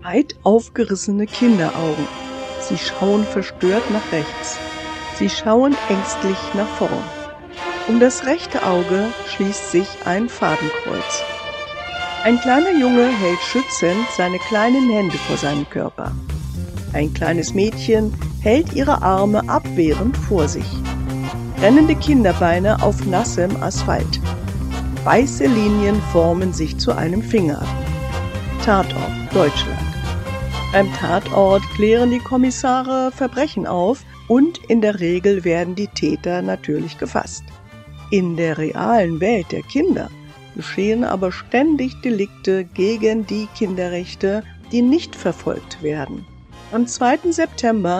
Weit aufgerissene Kinderaugen. Sie schauen verstört nach rechts. Sie schauen ängstlich nach vorn. Um das rechte Auge schließt sich ein Fadenkreuz. Ein kleiner Junge hält schützend seine kleinen Hände vor seinen Körper. Ein kleines Mädchen hält ihre Arme abwehrend vor sich. Rennende Kinderbeine auf nassem Asphalt. Weiße Linien formen sich zu einem Finger. Tatort, Deutschland. Beim Tatort klären die Kommissare Verbrechen auf und in der Regel werden die Täter natürlich gefasst. In der realen Welt der Kinder geschehen aber ständig Delikte gegen die Kinderrechte, die nicht verfolgt werden. Am 2. September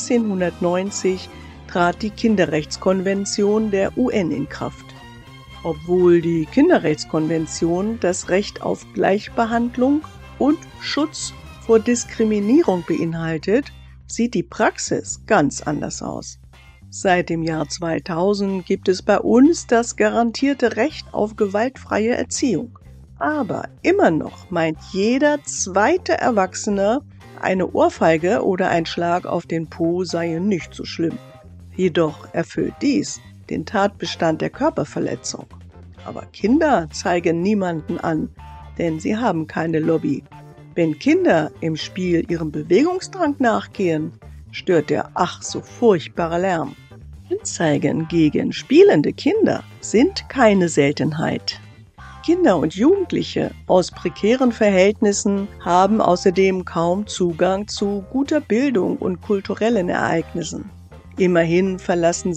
1990 trat die Kinderrechtskonvention der UN in Kraft. Obwohl die Kinderrechtskonvention das Recht auf Gleichbehandlung und Schutz vor Diskriminierung beinhaltet, sieht die Praxis ganz anders aus. Seit dem Jahr 2000 gibt es bei uns das garantierte Recht auf gewaltfreie Erziehung. Aber immer noch meint jeder zweite Erwachsene, eine Ohrfeige oder ein Schlag auf den Po sei nicht so schlimm. Jedoch erfüllt dies den Tatbestand der Körperverletzung. Aber Kinder zeigen niemanden an, denn sie haben keine Lobby. Wenn Kinder im Spiel ihrem Bewegungsdrang nachgehen, stört der ach so furchtbare Lärm. Anzeigen gegen spielende Kinder sind keine Seltenheit. Kinder und Jugendliche aus prekären Verhältnissen haben außerdem kaum Zugang zu guter Bildung und kulturellen Ereignissen. Immerhin verlassen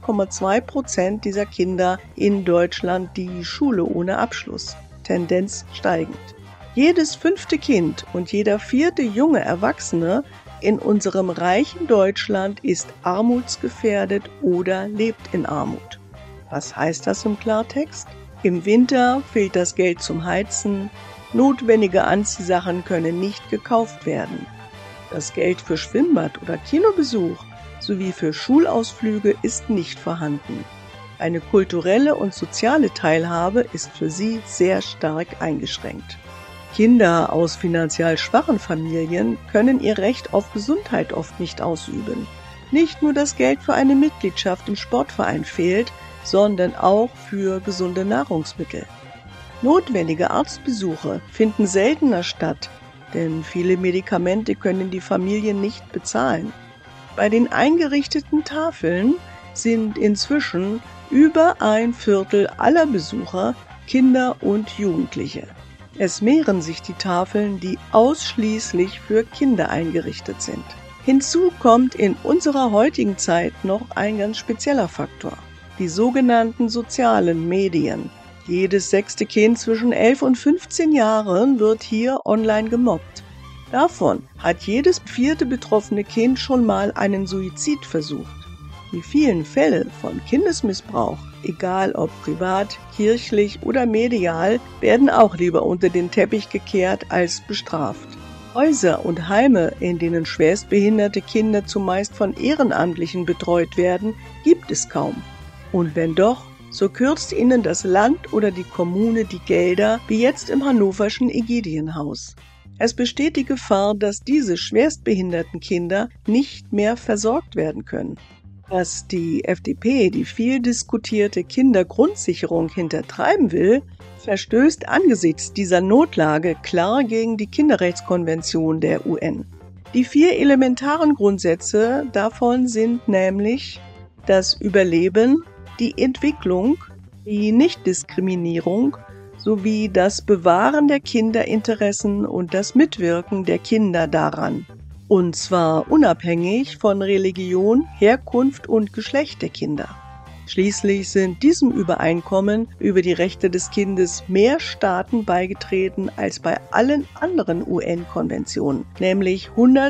6,2% dieser Kinder in Deutschland die Schule ohne Abschluss, Tendenz steigend. Jedes 5. Kind und jeder 4. junge Erwachsene in unserem reichen Deutschland ist armutsgefährdet oder lebt in Armut. Was heißt das im Klartext? Im Winter fehlt das Geld zum Heizen, notwendige Anziehsachen können nicht gekauft werden. Das Geld für Schwimmbad oder Kinobesuch sowie für Schulausflüge ist nicht vorhanden. Eine kulturelle und soziale Teilhabe ist für sie sehr stark eingeschränkt. Kinder aus finanziell schwachen Familien können ihr Recht auf Gesundheit oft nicht ausüben. Nicht nur das Geld für eine Mitgliedschaft im Sportverein fehlt, sondern auch für gesunde Nahrungsmittel. Notwendige Arztbesuche finden seltener statt, denn viele Medikamente können die Familien nicht bezahlen. Bei den eingerichteten Tafeln sind inzwischen über 1/4 aller Besucher Kinder und Jugendliche. Es mehren sich die Tafeln, die ausschließlich für Kinder eingerichtet sind. Hinzu kommt in unserer heutigen Zeit noch ein ganz spezieller Faktor: die sogenannten sozialen Medien. Jedes 6. Kind zwischen 11 und 15 Jahren wird hier online gemobbt. Davon hat jedes 4. betroffene Kind schon mal einen Suizid versucht. Die vielen Fälle von Kindesmissbrauch, egal ob privat, kirchlich oder medial, werden auch lieber unter den Teppich gekehrt als bestraft. Häuser und Heime, in denen schwerstbehinderte Kinder zumeist von Ehrenamtlichen betreut werden, gibt es kaum. Und wenn doch, so kürzt ihnen das Land oder die Kommune die Gelder, wie jetzt im hannoverschen Ägidienhaus. Es besteht die Gefahr, dass diese schwerstbehinderten Kinder nicht mehr versorgt werden können. Dass die FDP die viel diskutierte Kindergrundsicherung hintertreiben will, verstößt angesichts dieser Notlage klar gegen die Kinderrechtskonvention der UN. Die 4 elementaren Grundsätze davon sind nämlich das Überleben, die Entwicklung, die Nichtdiskriminierung sowie das Bewahren der Kinderinteressen und das Mitwirken der Kinder daran. Und zwar unabhängig von Religion, Herkunft und Geschlecht der Kinder. Schließlich sind diesem Übereinkommen über die Rechte des Kindes mehr Staaten beigetreten als bei allen anderen UN-Konventionen, nämlich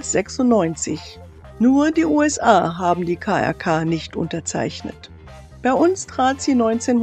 196. Nur die USA haben die KRK nicht unterzeichnet. Bei uns trat sie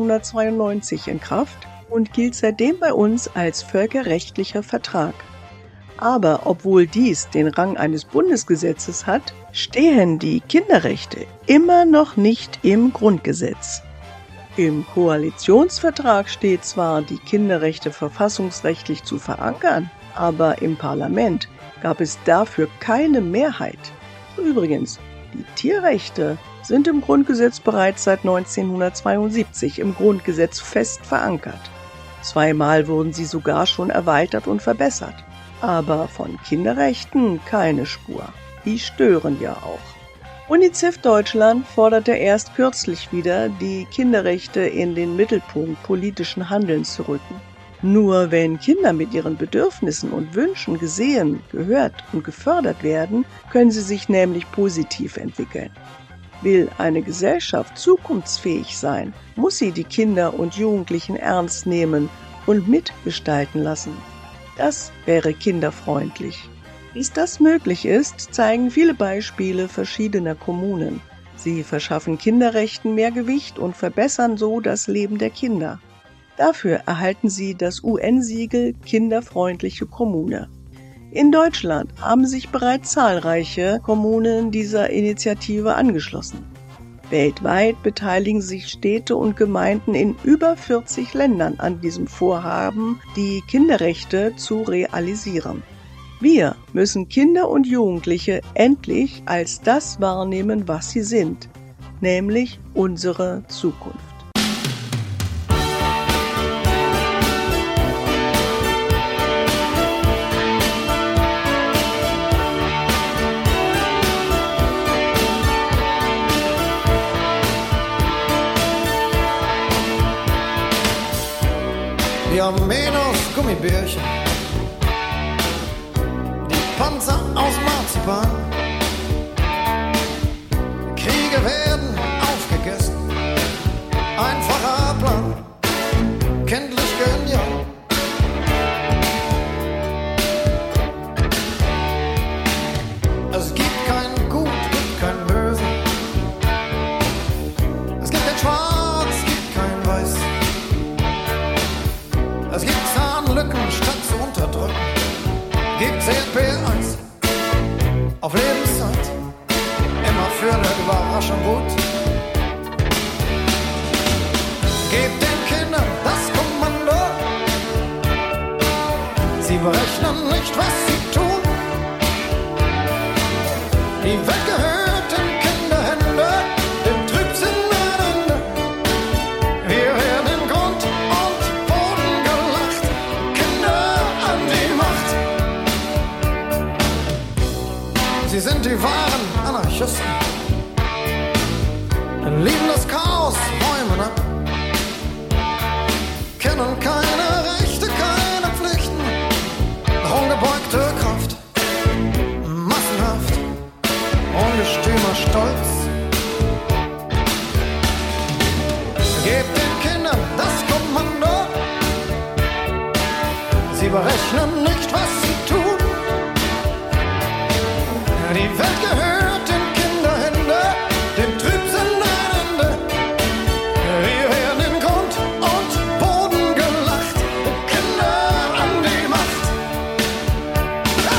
1992 in Kraft und gilt seitdem bei uns als völkerrechtlicher Vertrag. Aber obwohl dies den Rang eines Bundesgesetzes hat, stehen die Kinderrechte immer noch nicht im Grundgesetz. Im Koalitionsvertrag steht zwar, die Kinderrechte verfassungsrechtlich zu verankern, Aber im Parlament gab es dafür keine Mehrheit. Übrigens, die Tierrechte sind im Grundgesetz bereits seit 1972 im Grundgesetz fest verankert. 2-mal wurden sie sogar schon erweitert und verbessert. Aber von Kinderrechten keine Spur. Die stören ja auch. UNICEF Deutschland forderte erst kürzlich wieder, die Kinderrechte in den Mittelpunkt politischen Handelns zu rücken. Nur wenn Kinder mit ihren Bedürfnissen und Wünschen gesehen, gehört und gefördert werden, können sie sich nämlich positiv entwickeln. Will eine Gesellschaft zukunftsfähig sein, muss sie die Kinder und Jugendlichen ernst nehmen und mitgestalten lassen. Das wäre kinderfreundlich. Wie das möglich ist, zeigen viele Beispiele verschiedener Kommunen. Sie verschaffen Kinderrechten mehr Gewicht und verbessern so das Leben der Kinder. Dafür erhalten sie das UN-Siegel Kinderfreundliche Kommune. In Deutschland haben sich bereits zahlreiche Kommunen dieser Initiative angeschlossen. Weltweit beteiligen sich Städte und Gemeinden in über 40 Ländern an diesem Vorhaben, die Kinderrechte zu realisieren. Wir müssen Kinder und Jugendliche endlich als das wahrnehmen, was sie sind, nämlich unsere Zukunft. Diamenos Gummibärchen, die Panzer aus Marzipan. Kriege werden aufgegessen, einfacher Plan, kenntlich genial. Es gibt kein Gut, gibt kein Böse. Es gibt kein Schwarz, es gibt kein Weiß. Es gibt Zahnlücken statt zu unterdrücken. Gibt CP1 auf Lebenszeit. Immer für eine Überraschung gut. Gebt den Kindern das Kommando. Sie berechnen nicht, was sie tun. Die Welt gehört in Kinderhände. Dem Trübsinn ein Ende. Wir werden in Grund und Boden gelacht. Kinder an die Macht. Sie sind die wahren Anarchisten. Lieben das Chaos, räumen ab. Kennen keine Rechte, keine Pflichten. Ungebeugte Kraft. Massenhaft. Ungestümer Stolz. Gebt den Kindern das Kommando. Sie berechnen nicht, was sie tun. Die Welt gehört in Kinderhände, dem Trübsinn ein Ende. Wir werden in Grund und Boden gelacht, Kinder an die Macht. Ja!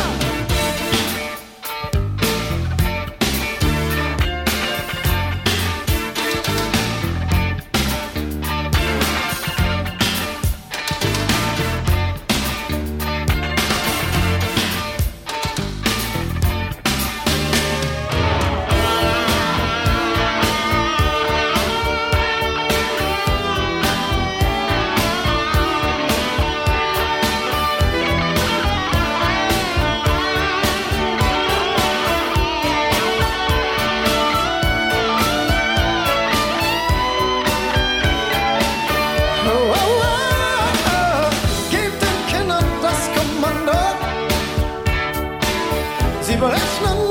Gebt den Kindern das Kommando. Sie berechnen